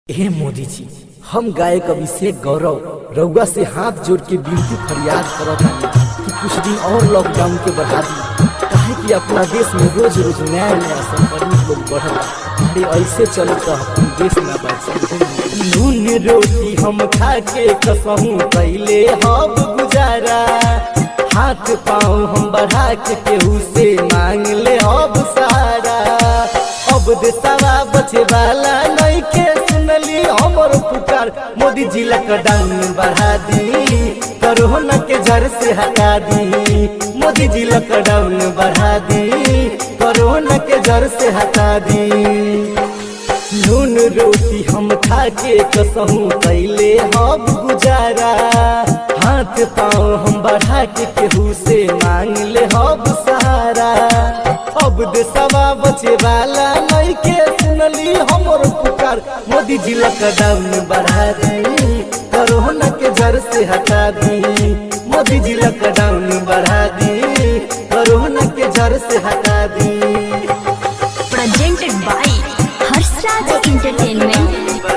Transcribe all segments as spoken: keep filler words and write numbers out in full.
हे मोदी जी, हम गायक अभिषेक गौरव रउआ से हाथ जोड़ के विनती फरियाद करत हनी कि कुछ दिन और लॉकडाउन के बढ़ा दी, काहे कि अपना देश में रोज रोज नया नया संक्रमित लोग बढ़ता। अरे ऐसे चले तो अपन देश न बचे। नून रोटी हम खा के कसहूं पहले हम गुजारा, हाथ पाँव हम बढ़ा के केहू से मांग ले अब सहारा। अब देशवा बचे वाला नहीं के सुनली हमर पुकार, मोदी जी लॉकडाउन बढ़ा दी, कोरोना के जड़ से हटा दी। मोदी जी लॉकडाउन बढ़ा दी, कोरोना के जड़ से हटा दी। नून रोटी हम खा के कसहूं पहले हम गुजारा, हाथ पाँव हम बढ़ा के केहू से मांग ले अब सहारा। अब देशवा बचे वाला नहीं के सुनली हमर पुकार, मोदी जी लॉकडाउन बढ़ा दी, कोरोना के जड़ से हटा दी। मोदी जी लॉकडाउन बढ़ा दी, कोरोना के जड़ से हटा दी। Presented by Harshraj entertainment.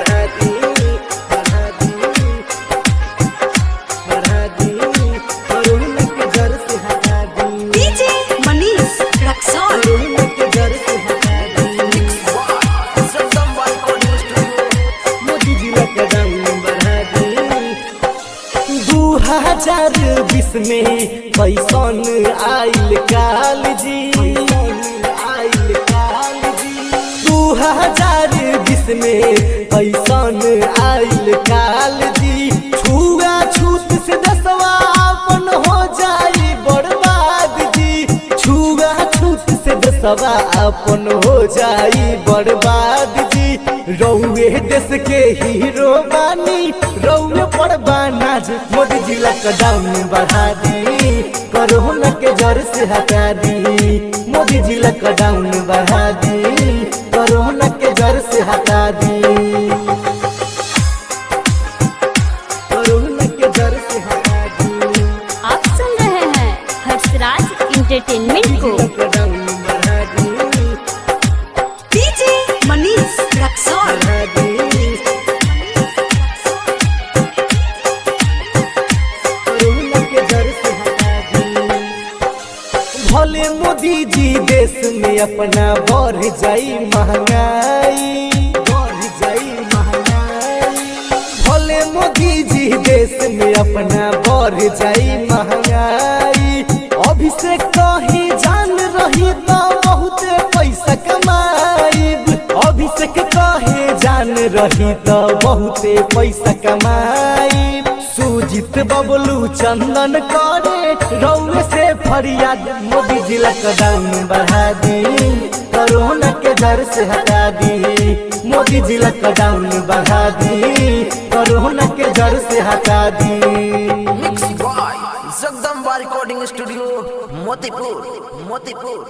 हजार बीस में पैसन आइल काल जी, आइल काल जी। दू हजार बीस में पैसन आइल काल जी, छुआ छूत से दसवा अपन हो जाई बर्बाद जी। छुआ छूत से दसवा अपन हो जाई बर्बाद जी। रउए देश के हीरो बानी, रउए पर बानाज, मोदी जी लॉकडाउन बढ़ा दी, कोरोना के जड़ से हटा दी। मोदी जी लॉकडाउन बढ़ा दी, कोरोना के जड़ से हटा दी। कोरोना के जड़ से हटा दी। आप सुन रहे हैं हर्षराज एंटरटेनमेंट को। लॉकडाउन बढ़ा दी, डीजे मनीष रक्सौल। बढ़ा दी। भले मोदी जी देश में अपना बढ़ जाई महंगाई, बढ़ जाई महंगाई। भले मोदी जी देश में अपना बढ़ जाई महंगाई। अभिषेक कहीं जान रही तो बहुत पैसा कमाई। अभिषेक कहीं जान रही तो बहुत पैसा कमाई। सुजीत बबलू चंदन करे रउए से फरियाद, मोदी जी लॉकडाउन बढ़ा दी, कोरोना के जड़ से हटा दी। मोदी जी लॉकडाउन बढ़ा दी, कोरोना के जड़ से हटा दी। Mix by Jagdamba recording studio Motipur Motipur.